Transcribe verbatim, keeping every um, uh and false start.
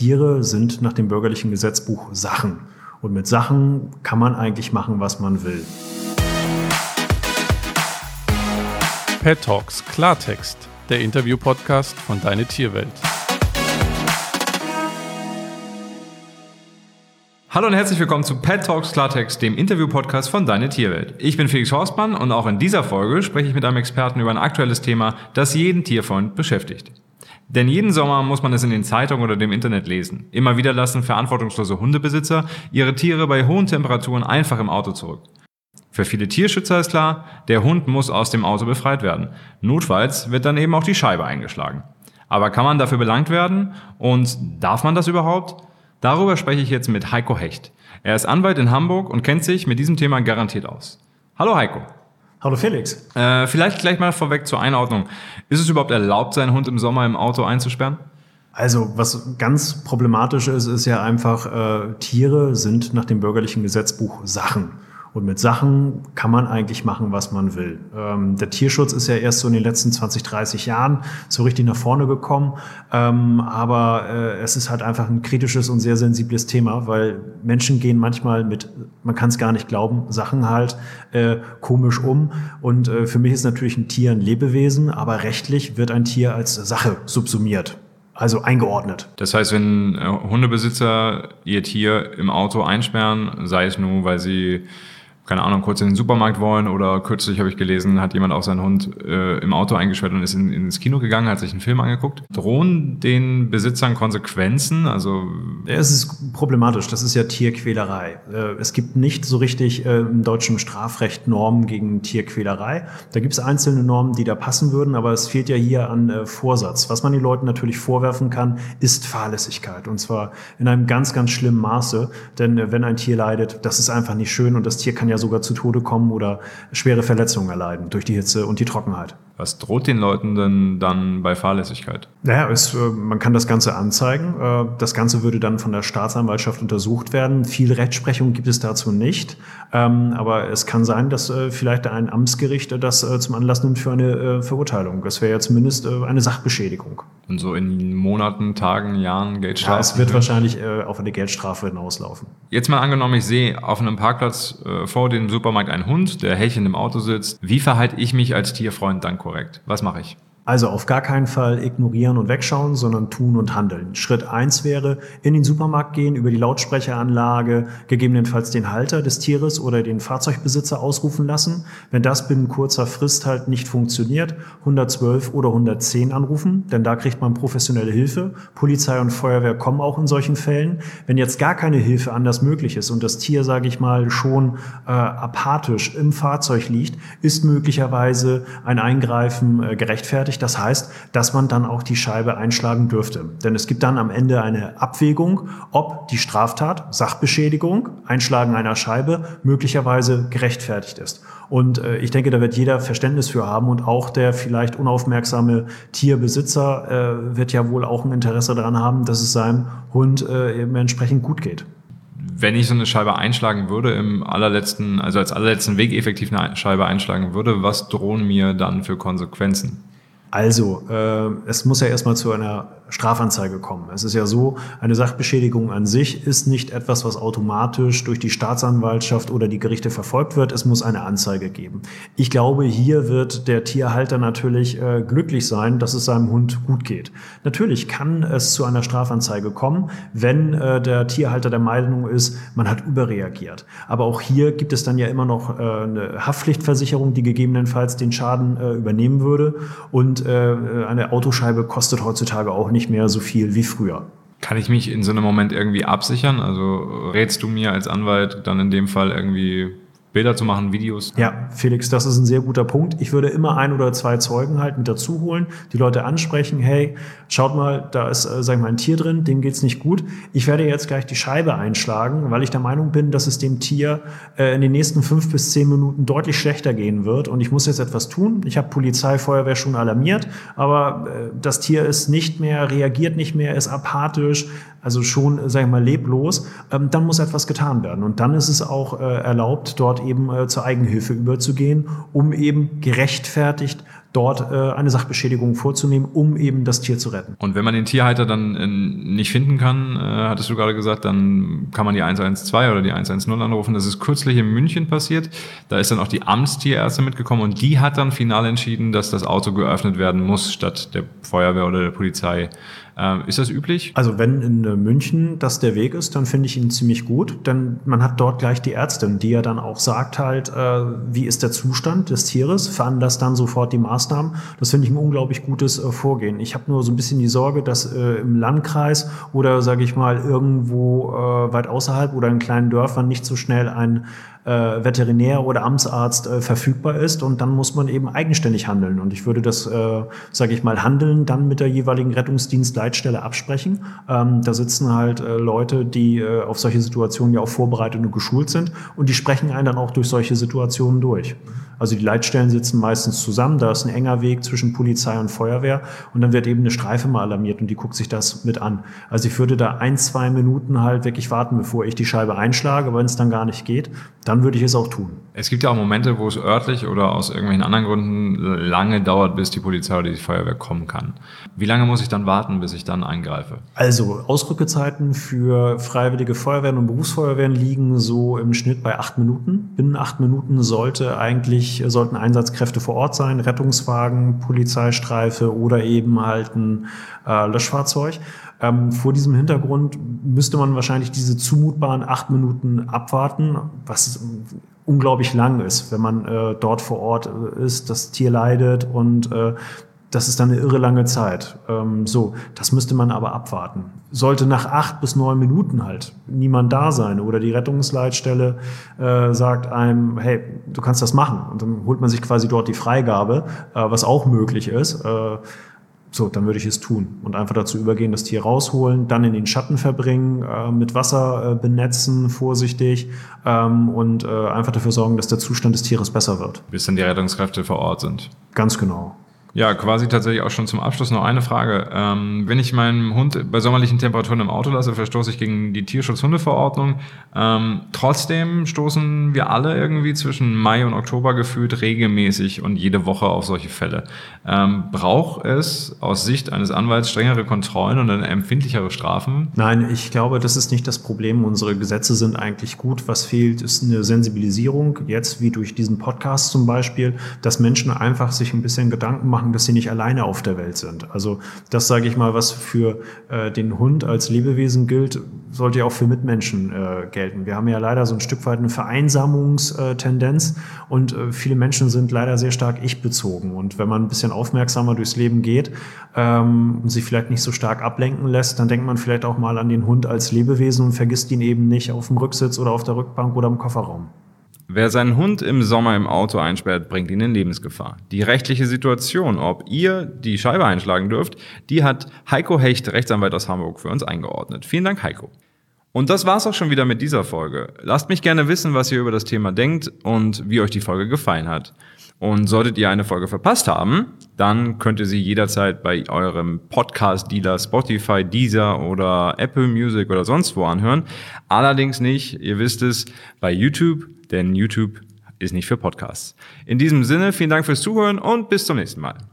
Tiere sind nach dem bürgerlichen Gesetzbuch Sachen. Und mit Sachen kann man eigentlich machen, was man will. Pet Talks Klartext, der Interview-Podcast von Deine Tierwelt. Hallo und herzlich willkommen zu Pet Talks Klartext, dem Interview-Podcast von Deine Tierwelt. Ich bin Felix Horstmann und auch in dieser Folge spreche ich mit einem Experten über ein aktuelles Thema, das jeden Tierfreund beschäftigt. Denn jeden Sommer muss man es in den Zeitungen oder dem Internet lesen. Immer wieder lassen verantwortungslose Hundebesitzer ihre Tiere bei hohen Temperaturen einfach im Auto zurück. Für viele Tierschützer ist klar, der Hund muss aus dem Auto befreit werden. Notfalls wird dann eben auch die Scheibe eingeschlagen. Aber kann man dafür belangt werden? Und darf man das überhaupt? Darüber spreche ich jetzt mit Heiko Hecht. Er ist Anwalt in Hamburg und kennt sich mit diesem Thema garantiert aus. Hallo Heiko. Hallo Felix. Äh, vielleicht gleich mal vorweg zur Einordnung. Ist es überhaupt erlaubt, seinen Hund im Sommer im Auto einzusperren? Also was ganz problematisch ist, ist ja einfach, äh, Tiere sind nach dem bürgerlichen Gesetzbuch Sachen. Und mit Sachen kann man eigentlich machen, was man will. Ähm, der Tierschutz ist ja erst so in den letzten zwanzig, dreißig Jahren so richtig nach vorne gekommen. Ähm, aber äh, es ist halt einfach ein kritisches und sehr sensibles Thema, weil Menschen gehen manchmal mit, man kann es gar nicht glauben, Sachen halt äh, komisch um. Und äh, für mich ist natürlich ein Tier ein Lebewesen, aber rechtlich wird ein Tier als Sache subsumiert. Also eingeordnet. Das heißt, wenn äh, Hundebesitzer ihr Tier im Auto einsperren, sei es nur, weil sie keine Ahnung, kurz in den Supermarkt wollen oder kürzlich habe ich gelesen, hat jemand auch seinen Hund äh, im Auto eingesperrt und ist in, ins Kino gegangen, hat sich einen Film angeguckt. Drohen den Besitzern Konsequenzen? Also ja, es ist problematisch. Das ist ja Tierquälerei. Äh, es gibt nicht so richtig äh, im deutschen Strafrecht Normen gegen Tierquälerei. Da gibt es einzelne Normen, die da passen würden, aber es fehlt ja hier an äh, Vorsatz. Was man den Leuten natürlich vorwerfen kann, ist Fahrlässigkeit. Und zwar in einem ganz, ganz schlimmen Maße. Denn äh, wenn ein Tier leidet, das ist einfach nicht schön und das Tier kann ja sogar zu Tode kommen oder schwere Verletzungen erleiden durch die Hitze und die Trockenheit. Was droht den Leuten denn dann bei Fahrlässigkeit? Naja, es, man kann das Ganze anzeigen. Das Ganze würde dann von der Staatsanwaltschaft untersucht werden. Viel Rechtsprechung gibt es dazu nicht. Aber es kann sein, dass vielleicht ein Amtsgericht das zum Anlass nimmt für eine Verurteilung. Das wäre ja zumindest eine Sachbeschädigung. Und so in Monaten, Tagen, Jahren Geldstrafe? Ja, es wird wahrscheinlich auf eine Geldstrafe hinauslaufen. Jetzt mal angenommen, ich sehe auf einem Parkplatz vor dem Supermarkt einen Hund, der hechelnd im Auto sitzt. Wie verhalte ich mich als Tierfreund dann korrekt? Was mache ich? Also auf gar keinen Fall ignorieren und wegschauen, sondern tun und handeln. Schritt eins wäre, in den Supermarkt gehen, über die Lautsprecheranlage, gegebenenfalls den Halter des Tieres oder den Fahrzeugbesitzer ausrufen lassen. Wenn das binnen kurzer Frist halt nicht funktioniert, hundertzwölf oder hundertzehn anrufen, denn da kriegt man professionelle Hilfe. Polizei und Feuerwehr kommen auch in solchen Fällen. Wenn jetzt gar keine Hilfe anders möglich ist und das Tier, sage ich mal, schon äh, apathisch im Fahrzeug liegt, ist möglicherweise ein Eingreifen äh, gerechtfertigt. Das heißt, dass man dann auch die Scheibe einschlagen dürfte. Denn es gibt dann am Ende eine Abwägung, ob die Straftat, Sachbeschädigung, Einschlagen einer Scheibe möglicherweise gerechtfertigt ist. Und äh, ich denke, da wird jeder Verständnis für haben und auch der vielleicht unaufmerksame Tierbesitzer äh, wird ja wohl auch ein Interesse daran haben, dass es seinem Hund äh, eben entsprechend gut geht. Wenn ich so eine Scheibe einschlagen würde, im allerletzten, also als allerletzten Weg effektiv eine Scheibe einschlagen würde, was drohen mir dann für Konsequenzen? Also, äh, es muss ja erstmal zu einer Strafanzeige kommen. Es ist ja so, eine Sachbeschädigung an sich ist nicht etwas, was automatisch durch die Staatsanwaltschaft oder die Gerichte verfolgt wird. Es muss eine Anzeige geben. Ich glaube, hier wird der Tierhalter natürlich äh, glücklich sein, dass es seinem Hund gut geht. Natürlich kann es zu einer Strafanzeige kommen, wenn äh, der Tierhalter der Meinung ist, man hat überreagiert. Aber auch hier gibt es dann ja immer noch äh, eine Haftpflichtversicherung, die gegebenenfalls den Schaden äh, übernehmen würde. Und äh, eine Autoscheibe kostet heutzutage auch nicht mehr so viel wie früher. Kann ich mich in so einem Moment irgendwie absichern? Also rätst du mir als Anwalt dann in dem Fall irgendwie Bilder zu machen, Videos? Ja, Felix, das ist ein sehr guter Punkt. Ich würde immer ein oder zwei Zeugen halt mit dazu holen, die Leute ansprechen, hey, schaut mal, da ist, äh, sag ich mal, ein Tier drin, dem geht's nicht gut. Ich werde jetzt gleich die Scheibe einschlagen, weil ich der Meinung bin, dass es dem Tier äh, in den nächsten fünf bis zehn Minuten deutlich schlechter gehen wird und ich muss jetzt etwas tun. Ich habe Polizei, Feuerwehr schon alarmiert, aber äh, das Tier ist nicht mehr, reagiert nicht mehr, ist apathisch, also schon, sag ich mal, leblos. Ähm, dann muss etwas getan werden und dann ist es auch äh, erlaubt, dort eben äh, zur Eigenhilfe überzugehen, um eben gerechtfertigt dort äh, eine Sachbeschädigung vorzunehmen, um eben das Tier zu retten. Und wenn man den Tierhalter dann äh, nicht finden kann, äh, hattest du gerade gesagt, dann kann man die eins eins zwei oder die eins eins null anrufen. Das ist kürzlich in München passiert. Da ist dann auch die Amtstierärztin mitgekommen und die hat dann final entschieden, dass das Auto geöffnet werden muss statt der Feuerwehr oder der Polizei. Ähm, ist das üblich? Also wenn in München das der Weg ist, dann finde ich ihn ziemlich gut, denn man hat dort gleich die Ärztin, die ja dann auch sagt halt, äh, wie ist der Zustand des Tieres, veranlasst dann sofort die Maßnahmen. Das finde ich ein unglaublich gutes äh, Vorgehen. Ich habe nur so ein bisschen die Sorge, dass äh, im Landkreis oder sage ich mal irgendwo äh, weit außerhalb oder in kleinen Dörfern nicht so schnell ein Äh, Veterinär oder Amtsarzt äh, verfügbar ist und dann muss man eben eigenständig handeln. Und ich würde das, äh, sage ich mal, Handeln dann mit der jeweiligen Rettungsdienstleitstelle absprechen. Ähm, da sitzen halt äh, Leute, die äh, auf solche Situationen ja auch vorbereitet und geschult sind und die sprechen einen dann auch durch solche Situationen durch. Also die Leitstellen sitzen meistens zusammen, da ist ein enger Weg zwischen Polizei und Feuerwehr und dann wird eben eine Streife mal alarmiert und die guckt sich das mit an. Also ich würde da ein, zwei Minuten halt wirklich warten, bevor ich die Scheibe einschlage, wenn es dann gar nicht geht, dann würde ich es auch tun. Es gibt ja auch Momente, wo es örtlich oder aus irgendwelchen anderen Gründen lange dauert, bis die Polizei oder die Feuerwehr kommen kann. Wie lange muss ich dann warten, bis ich dann eingreife? Also Ausrückezeiten für freiwillige Feuerwehren und Berufsfeuerwehren liegen so im Schnitt bei acht Minuten. Binnen acht Minuten sollte eigentlich, sollten Einsatzkräfte vor Ort sein, Rettungswagen, Polizeistreife oder eben halt ein äh, Löschfahrzeug. Ähm, vor diesem Hintergrund müsste man wahrscheinlich diese zumutbaren acht Minuten abwarten, was unglaublich lang ist, wenn man äh, dort vor Ort ist, das Tier leidet und äh, das ist dann eine irre lange Zeit. Ähm, so, das müsste man aber abwarten. Sollte nach acht bis neun Minuten halt niemand da sein oder die Rettungsleitstelle äh, sagt einem, hey, du kannst das machen. Und dann holt man sich quasi dort die Freigabe, äh, was auch möglich ist. Äh, So, dann würde ich es tun und einfach dazu übergehen, das Tier rausholen, dann in den Schatten verbringen, äh, mit Wasser äh, benetzen, vorsichtig ähm, und äh, einfach dafür sorgen, dass der Zustand des Tieres besser wird. Bis dann die Rettungskräfte vor Ort sind. Ganz genau. Ja, quasi tatsächlich auch schon zum Abschluss noch eine Frage. Ähm, wenn ich meinen Hund bei sommerlichen Temperaturen im Auto lasse, verstoße ich gegen die Tierschutzhundeverordnung. Ähm, trotzdem stoßen wir alle irgendwie zwischen Mai und Oktober gefühlt regelmäßig und jede Woche auf solche Fälle. Ähm, braucht es aus Sicht eines Anwalts strengere Kontrollen und dann empfindlichere Strafen? Nein, ich glaube, das ist nicht das Problem. Unsere Gesetze sind eigentlich gut. Was fehlt, ist eine Sensibilisierung, jetzt wie durch diesen Podcast zum Beispiel, dass Menschen einfach sich ein bisschen Gedanken machen, dass sie nicht alleine auf der Welt sind. Also das, sage ich mal, was für äh, den Hund als Lebewesen gilt, sollte ja auch für Mitmenschen äh, gelten. Wir haben ja leider so ein Stück weit eine Vereinsamungstendenz und äh, viele Menschen sind leider sehr stark ich-bezogen. Und wenn man ein bisschen aufmerksamer durchs Leben geht ähm, und sich vielleicht nicht so stark ablenken lässt, dann denkt man vielleicht auch mal an den Hund als Lebewesen und vergisst ihn eben nicht auf dem Rücksitz oder auf der Rückbank oder im Kofferraum. Wer seinen Hund im Sommer im Auto einsperrt, bringt ihn in Lebensgefahr. Die rechtliche Situation, ob ihr die Scheibe einschlagen dürft, die hat Heiko Hecht, Rechtsanwalt aus Hamburg, für uns eingeordnet. Vielen Dank, Heiko. Und das war's auch schon wieder mit dieser Folge. Lasst mich gerne wissen, was ihr über das Thema denkt und wie euch die Folge gefallen hat. Und solltet ihr eine Folge verpasst haben, dann könnt ihr sie jederzeit bei eurem Podcast-Dealer Spotify, Deezer oder Apple Music oder sonst wo anhören. Allerdings nicht, ihr wisst es, bei YouTube, denn YouTube ist nicht für Podcasts. In diesem Sinne, vielen Dank fürs Zuhören und bis zum nächsten Mal.